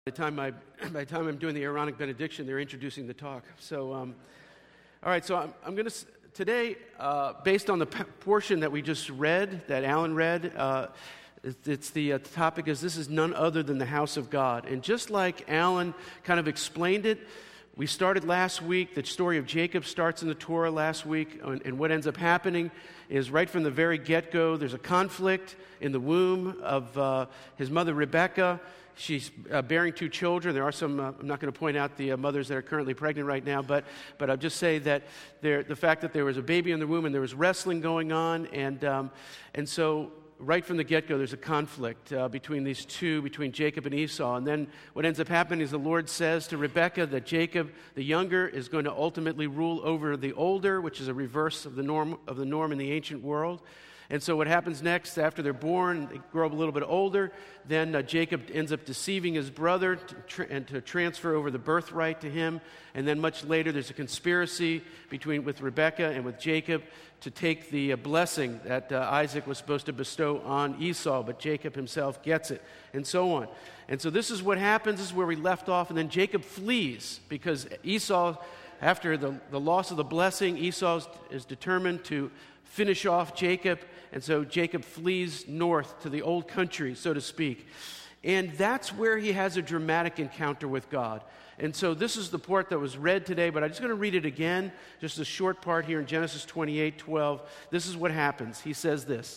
By the time I'm doing the Aaronic benediction, they're introducing the talk. So, all right. So I'm going to today, based on the portion that we just read, that Alan read. It's the topic is this is none other than the house of God. And just like Alan kind of explained it, we started last week. The story of Jacob starts in the Torah last week, and what ends up happening is right from the very get-go, there's a conflict in the womb of his mother Rebekah. She's bearing two children. There are some, I'm not going to point out the mothers that are currently pregnant right now, but I'll just say that the fact that there was a baby in the womb and there was wrestling going on, and so right from the get-go, there's a conflict between these two, between Jacob and Esau. And then what ends up happening is the Lord says to Rebekah that Jacob, the younger, is going to ultimately rule over the older, which is a reverse of the norm in the ancient world. And so what happens next, after they're born, they grow up a little bit older, then Jacob ends up deceiving his brother to transfer over the birthright to him. And then much later, there's a conspiracy with Rebekah and with Jacob to take the blessing that Isaac was supposed to bestow on Esau, but Jacob himself gets it, and so on. And so this is what happens. This is where we left off. And then Jacob flees because Esau, after the loss of the blessing, Esau is determined to finish off Jacob. And so Jacob flees north to the old country, so to speak. And that's where he has a dramatic encounter with God. And so this is the part that was read today, but I'm just going to read it again, just a short part here in Genesis 28:12. This is what happens. He says this.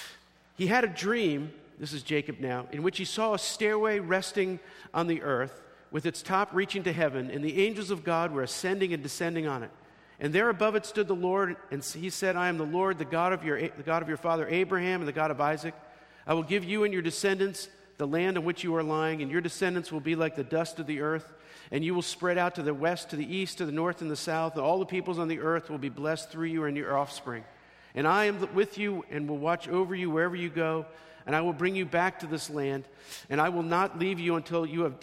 He had a dream, this is Jacob now, in which he saw a stairway resting on the earth with its top reaching to heaven, and the angels of God were ascending and descending on it. And there above it stood the Lord, and he said, I am the Lord, the God of your father Abraham and the God of Isaac. I will give you and your descendants the land on which you are lying, and your descendants will be like the dust of the earth, and you will spread out to the west, to the east, to the north, and the south, and all the peoples on the earth will be blessed through you and your offspring. And I am with you and will watch over you wherever you go, and I will bring you back to this land, and I will not leave you until I have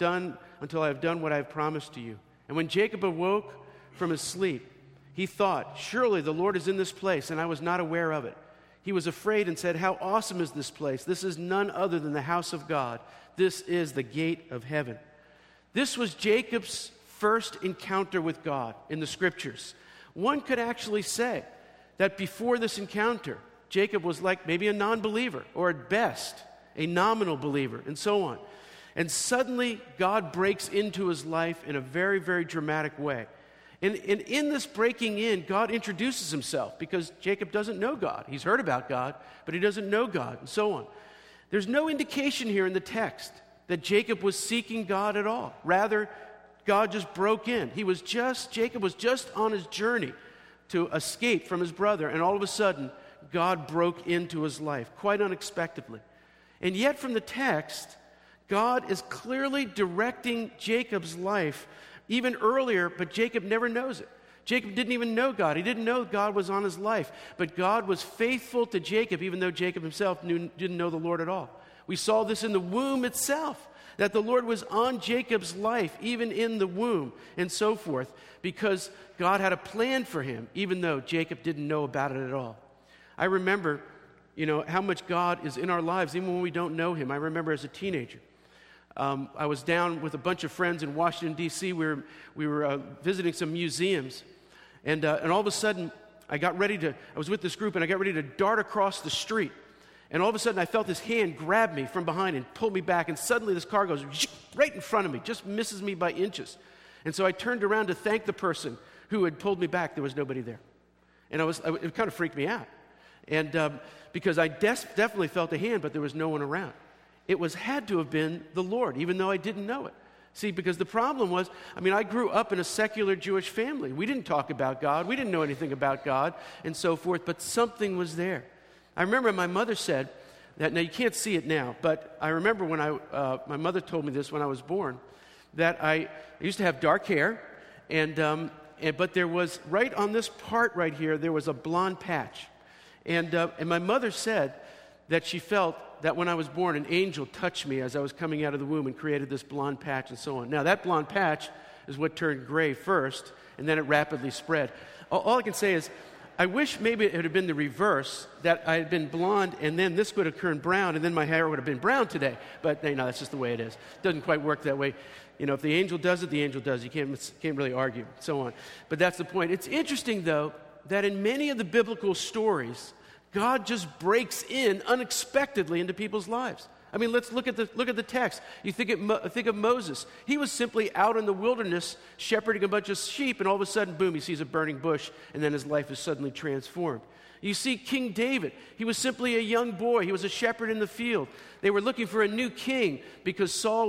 done what I have promised to you. And when Jacob awoke from his sleep, he thought, surely the Lord is in this place, and I was not aware of it. He was afraid and said, how awesome is this place? This is none other than the house of God. This is the gate of heaven. This was Jacob's first encounter with God in the Scriptures. One could actually say that before this encounter, Jacob was like maybe a non-believer, or at best, a nominal believer, and so on. And suddenly, God breaks into his life in a very, very dramatic way. And in this breaking in, God introduces himself because Jacob doesn't know God. He's heard about God, but he doesn't know God, and so on. There's no indication here in the text that Jacob was seeking God at all. Rather, God just broke in. Jacob was just on his journey to escape from his brother, and all of a sudden, God broke into his life, quite unexpectedly. And yet from the text, God is clearly directing Jacob's life even earlier, but Jacob never knows it. Jacob didn't even know God. He didn't know God was on his life. But God was faithful to Jacob, even though Jacob himself didn't know the Lord at all. We saw this in the womb itself, that the Lord was on Jacob's life, even in the womb, and so forth, because God had a plan for him, even though Jacob didn't know about it at all. I remember, how much God is in our lives, even when we don't know him. I remember as a teenager, I was down with a bunch of friends in Washington, D.C. We were visiting some museums, and all of a sudden, I was with this group, and I got ready to dart across the street. And all of a sudden, I felt this hand grab me from behind and pull me back, and suddenly this car goes right in front of me, just misses me by inches. And so I turned around to thank the person who had pulled me back. There was nobody there. And it kind of freaked me out. And because I definitely felt a hand, but there was no one around. It had to have been the Lord, even though I didn't know it. See, because the problem was, I grew up in a secular Jewish family. We didn't talk about God. We didn't know anything about God and so forth, but something was there. I remember my mother said that, now you can't see it now, but I remember when my mother told me this when I was born, that I used to have dark hair, but there was, right on this part right here, there was a blonde patch. And my mother said that she felt that when I was born, an angel touched me as I was coming out of the womb and created this blonde patch and so on. Now, that blonde patch is what turned gray first, and then it rapidly spread. All I can say is, I wish maybe it had been the reverse, that I had been blonde and then this would have turned brown and then my hair would have been brown today. But, that's just the way it is. It doesn't quite work that way. If the angel does it, the angel does. You can't really argue, so on. But that's the point. It's interesting, though, that in many of the biblical stories, God just breaks in unexpectedly into people's lives. I mean, let's look at the text. You think of Moses. He was simply out in the wilderness shepherding a bunch of sheep, and all of a sudden, boom, he sees a burning bush, and then his life is suddenly transformed. You see King David. He was simply a young boy. He was a shepherd in the field. They were looking for a new king because Saul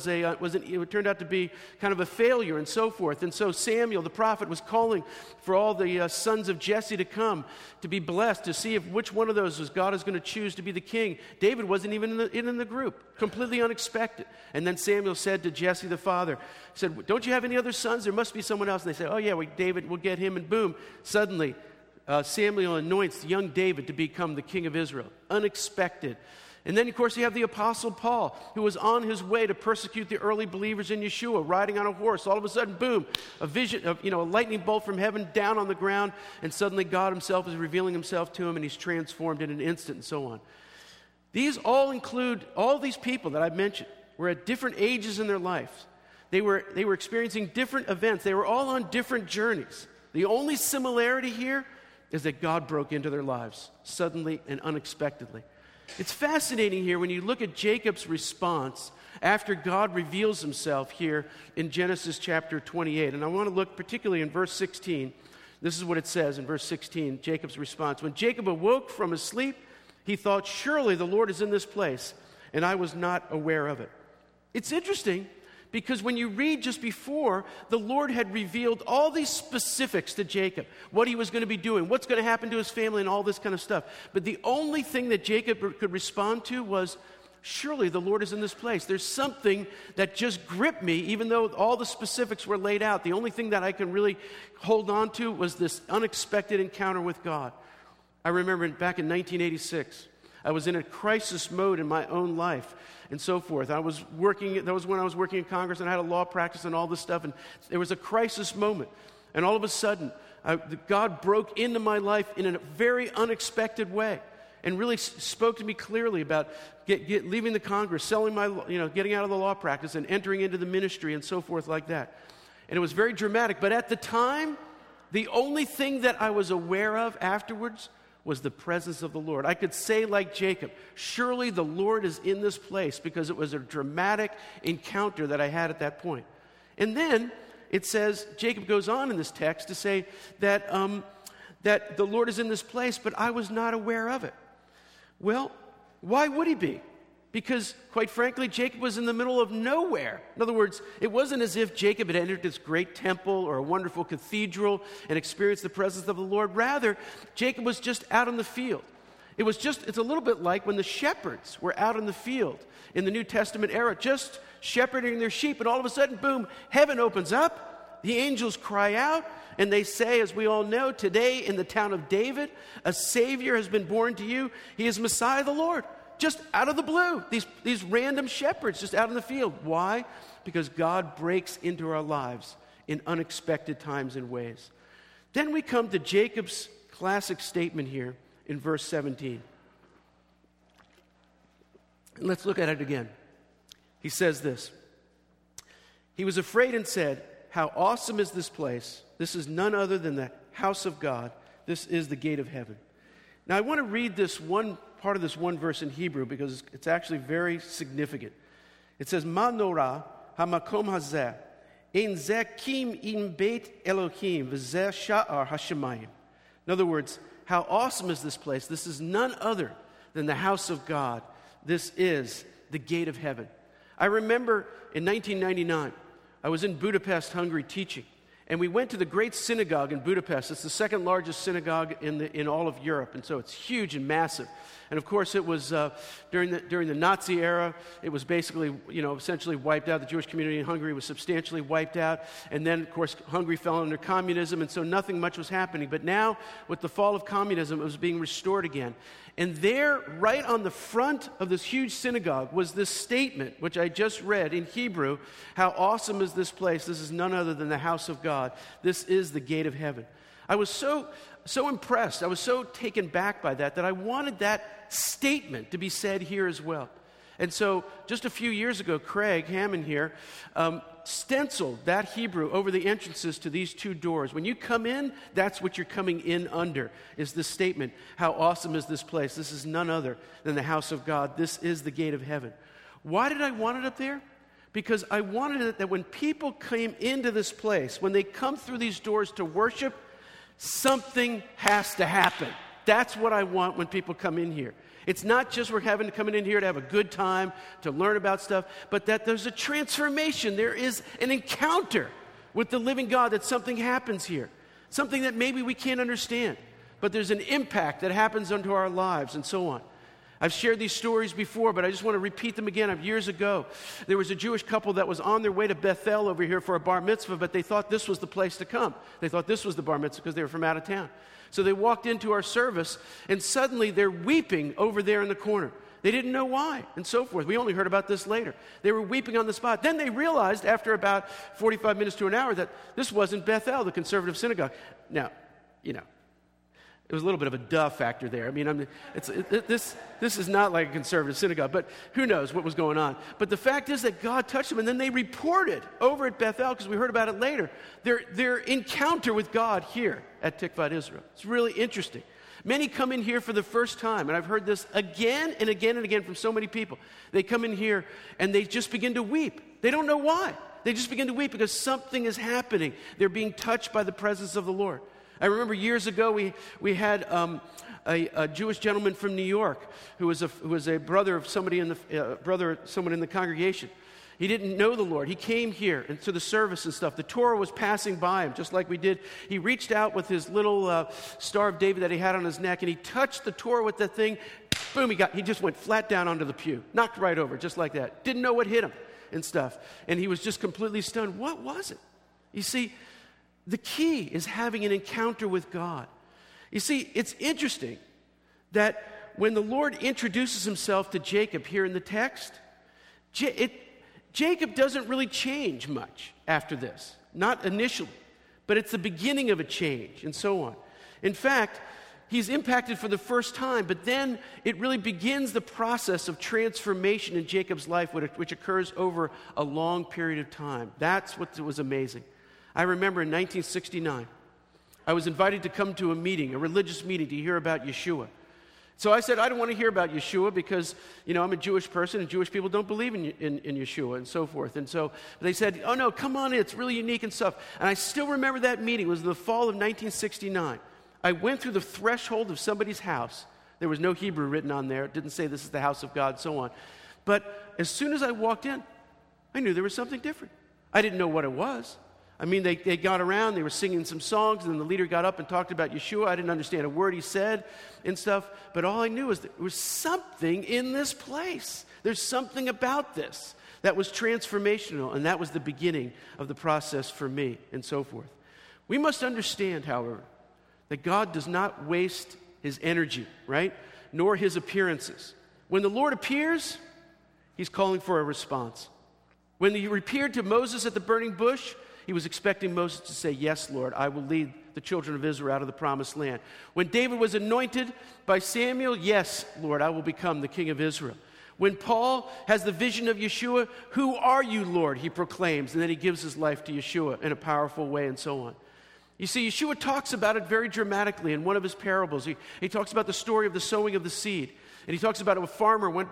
it turned out to be kind of a failure and so forth. And so Samuel, the prophet, was calling for all the sons of Jesse to come to be blessed, to see which one of those was God is going to choose to be the king. David wasn't even in the group, completely unexpected. And then Samuel said to Jesse the father, said, "Don't you have any other sons? There must be someone else." And they said, "Oh yeah, David, we'll get him." And boom, suddenly Samuel anoints young David to become the king of Israel. Unexpected. And then, of course, you have the Apostle Paul, who was on his way to persecute the early believers in Yeshua, riding on a horse. All of a sudden, boom, a vision of, a lightning bolt from heaven down on the ground, and suddenly God himself is revealing himself to him, and he's transformed in an instant, and so on. These all include, all these people that I've mentioned were at different ages in their life. They were experiencing different events. They were all on different journeys. The only similarity here is that God broke into their lives suddenly and unexpectedly. It's fascinating here when you look at Jacob's response after God reveals himself here in Genesis chapter 28. And I want to look particularly in verse 16. This is what it says in verse 16, Jacob's response. When Jacob awoke from his sleep, he thought, "Surely the Lord is in this place, and I was not aware of it." It's interesting because when you read just before, the Lord had revealed all these specifics to Jacob, what he was going to be doing, what's going to happen to his family, and all this kind of stuff. But the only thing that Jacob could respond to was, "Surely the Lord is in this place." There's something that just gripped me, even though all the specifics were laid out. The only thing that I can really hold on to was this unexpected encounter with God. I remember back in 1986, I was in a crisis mode in my own life and so forth. That was when I was working in Congress, and I had a law practice and all this stuff, and there was a crisis moment. And all of a sudden, God broke into my life in a very unexpected way and really spoke to me clearly about leaving the Congress, getting out of the law practice and entering into the ministry and so forth like that. And it was very dramatic. But at the time, the only thing that I was aware of afterwards was the presence of the Lord. I could say like Jacob, "Surely the Lord is in this place," because it was a dramatic encounter that I had at that point. And then it says, Jacob goes on in this text to say that the Lord is in this place, but I was not aware of it. Well, why would he be? Because, quite frankly, Jacob was in the middle of nowhere. In other words, it wasn't as if Jacob had entered this great temple or a wonderful cathedral and experienced the presence of the Lord. Rather, Jacob was just out in the field. It's a little bit like when the shepherds were out in the field in the New Testament era, just shepherding their sheep, and all of a sudden, boom, heaven opens up, the angels cry out, and they say, as we all know, "Today in the town of David, a Savior has been born to you. He is Messiah the Lord." Just out of the blue, these random shepherds just out in the field. Why? Because God breaks into our lives in unexpected times and ways. Then we come to Jacob's classic statement here in verse 17. And let's look at it again. He says this. He was afraid and said, "How awesome is this place? This is none other than the house of God. This is the gate of heaven." Now I want to read this part of this one verse in Hebrew because it's actually very significant. It says, "Ma norah hamakom hazeh, ein zeh kim im beit Elohim, v'zeh sha'ar hashemayim." In other words, how awesome is this place? This is none other than the house of God. This is the gate of heaven. I remember in 1999, I was in Budapest, Hungary, teaching. And we went to the great synagogue in Budapest. It's the second largest synagogue in all of Europe, and so it's huge and massive. And of course, it was during the Nazi era. It was basically, essentially wiped out. The Jewish community in Hungary was substantially wiped out. And then, of course, Hungary fell under communism, and so nothing much was happening. But now, with the fall of communism, it was being restored again. And there, right on the front of this huge synagogue, was this statement, which I just read in Hebrew, "How awesome is this place? This is none other than the house of God. This is the gate of heaven." I was so impressed. I was so taken back by that I wanted that statement to be said here as well. And so just a few years ago, Craig Hammond here stenciled that Hebrew over the entrances to these two doors. When you come in, that's what you're coming in under, is this statement, how awesome is this place? This is none other than the house of God. This is the gate of heaven. Why did I want it up there? Because I wanted it that when people came into this place, when they come through these doors to worship, something has to happen. That's what I want when people come in here. It's not just we're having to come in here to have a good time, to learn about stuff, but that there's a transformation. There is an encounter with the living God, that something happens here. Something that maybe we can't understand, but there's an impact that happens unto our lives and so on. I've shared these stories before, but I just want to repeat them again. Years ago, there was a Jewish couple that was on their way to Bethel over here for a bar mitzvah, but they thought this was the place to come. They thought this was the bar mitzvah because they were from out of town. So they walked into our service, and suddenly they're weeping over there in the corner. They didn't know why, and so forth. We only heard about this later. They were weeping on the spot. Then they realized, after about 45 minutes to an hour, that this wasn't Bethel, the conservative synagogue. Now, it was a little bit of a duh factor there. This is not like a conservative synagogue, but who knows what was going on. But the fact is that God touched them, and then they reported over at Bethel, because we heard about it later, their encounter with God here at Tikvat Israel. It's really interesting. Many come in here for the first time, and I've heard this again and again and again from so many people. They come in here, and they just begin to weep. They don't know why. They just begin to weep because something is happening. They're being touched by the presence of the Lord. I remember years ago we had a Jewish gentleman from New York who was a brother of someone in the congregation. He didn't know the Lord. He came here and to the service and stuff. The Torah was passing by him, just like we did. He reached out with his little Star of David that he had on his neck, and he touched the Torah with that thing. Boom! He just went flat down onto the pew, knocked right over, just like that. Didn't know what hit him and stuff, and he was just completely stunned. What was it? You see, the key is having an encounter with God. You see, it's interesting that when the Lord introduces himself to Jacob here in the text, Jacob doesn't really change much after this. Not initially, but it's the beginning of a change and so on. In fact, he's impacted for the first time, but then it really begins the process of transformation in Jacob's life, which occurs over a long period of time. That's what was amazing. I remember in 1969, I was invited to come to a meeting, a religious meeting, to hear about Yeshua. So I said, I don't want to hear about Yeshua because, I'm a Jewish person and Jewish people don't believe in Yeshua and so forth. And so they said, oh no, come on in, it's really unique and stuff. And I still remember that meeting. It was the fall of 1969. I went through the threshold of somebody's house. There was no Hebrew written on there. It didn't say this is the house of God, and so on. But as soon as I walked in, I knew there was something different. I didn't know what it was. They got around, they were singing some songs, and then the leader got up and talked about Yeshua. I didn't understand a word he said and stuff, but all I knew was there was something in this place. There's something about this that was transformational, and that was the beginning of the process for me, and so forth. We must understand, however, that God does not waste his energy, right? Nor his appearances. When the Lord appears, he's calling for a response. When he appeared to Moses at the burning bush, he was expecting Moses to say, yes, Lord, I will lead the children of Israel out of the promised land. When David was anointed by Samuel, yes, Lord, I will become the king of Israel. When Paul has the vision of Yeshua, who are you, Lord, he proclaims, and then he gives his life to Yeshua in a powerful way and so on. You see, Yeshua talks about it very dramatically in one of his parables. He talks about the story of the sowing of the seed. And he talks about a farmer went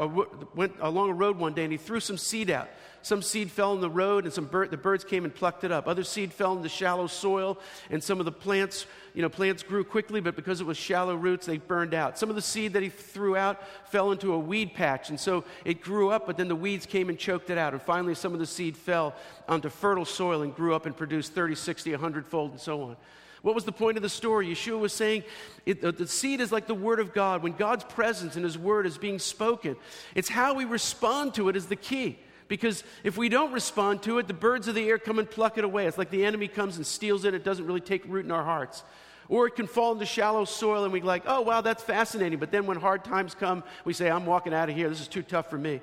along a road one day and he threw some seed out. Some seed fell in the road and the birds came and plucked it up. Other seed fell into shallow soil and some of the plants grew quickly, but because it was shallow roots, they burned out. Some of the seed that he threw out fell into a weed patch, and so it grew up, but then the weeds came and choked it out. And finally, some of the seed fell onto fertile soil and grew up and produced 30, 60, 100-fold, and so on. What was the point of the story? Yeshua was saying the seed is like the Word of God. When God's presence and his Word is being spoken, it's how we respond to it is the key. Because if we don't respond to it, the birds of the air come and pluck it away. It's like the enemy comes and steals it. It doesn't really take root in our hearts. Or it can fall into shallow soil and we're like, oh, wow, that's fascinating. But then when hard times come, we say, I'm walking out of here. This is too tough for me.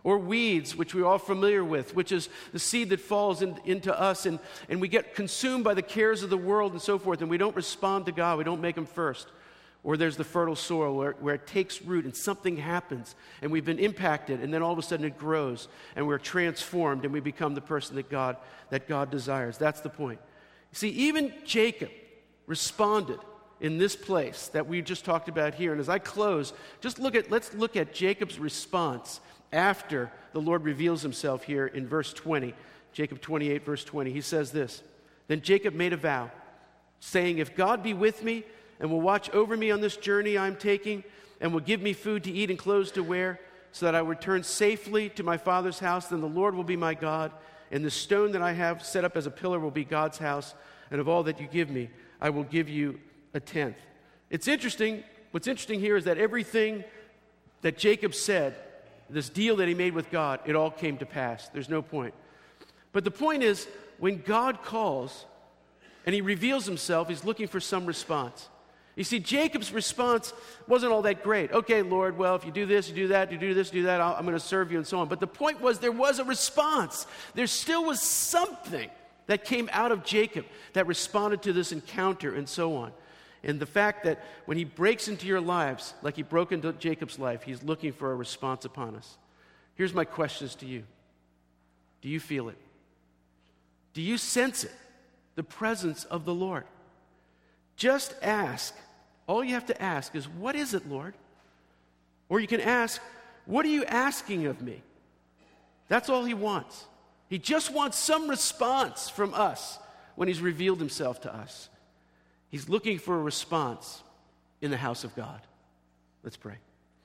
Or weeds, which we're all familiar with, which is the seed that falls into us, and we get consumed by the cares of the world and so forth, and we don't respond to God, we don't make Him first. Or there's the fertile soil where it takes root and something happens, and we've been impacted, and then all of a sudden it grows, and we're transformed, and we become the person that God desires. That's the point. See, even Jacob responded in this place that we just talked about here. And as I close, let's look at Jacob's response after the Lord reveals Himself here in verse 20. Jacob 28, verse 20. He says this, "Then Jacob made a vow, saying, 'If God be with me and will watch over me on this journey I am taking, and will give me food to eat and clothes to wear, so that I return safely to my father's house, then the Lord will be my God, and the stone that I have set up as a pillar will be God's house, and of all that you give me, I will give you a tenth.'" It's interesting. What's interesting here is that everything that Jacob said, this deal that he made with God, it all came to pass. There's no point. But the point is, when God calls and He reveals Himself, He's looking for some response. You see, Jacob's response wasn't all that great. Okay, Lord, well, if you do this, you do that, you do this, you do that, I'm going to serve you and so on. But the point was, there was a response. There still was something that came out of Jacob that responded to this encounter and so on. And the fact that when He breaks into your lives, like He broke into Jacob's life, He's looking for a response upon us. Here's my questions to you. Do you feel it? Do you sense it? The presence of the Lord? Just ask. All you have to ask is, what is it, Lord? Or you can ask, what are you asking of me? That's all He wants. He just wants some response from us when He's revealed Himself to us. He's looking for a response in the house of God. Let's pray.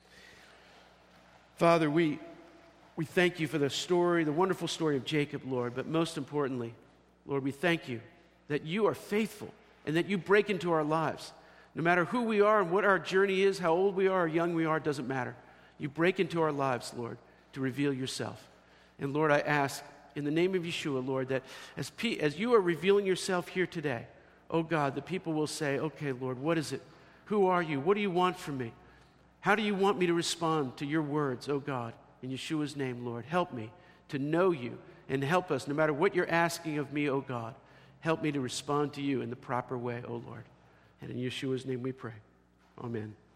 Father, we thank You for the story, the wonderful story of Jacob, Lord, but most importantly, Lord, we thank You that You are faithful and that You break into our lives. No matter who we are and what our journey is, how old we are or young we are, it doesn't matter. You break into our lives, Lord, to reveal Yourself. And Lord, I ask in the name of Yeshua, Lord, that as You are revealing Yourself here today, oh God, the people will say, okay, Lord, what is it? Who are You? What do You want from me? How do You want me to respond to Your words, oh God? In Yeshua's name, Lord, help me to know You and help us, no matter what You're asking of me, oh God. Help me to respond to You in the proper way, oh Lord. And in Yeshua's name we pray. Amen.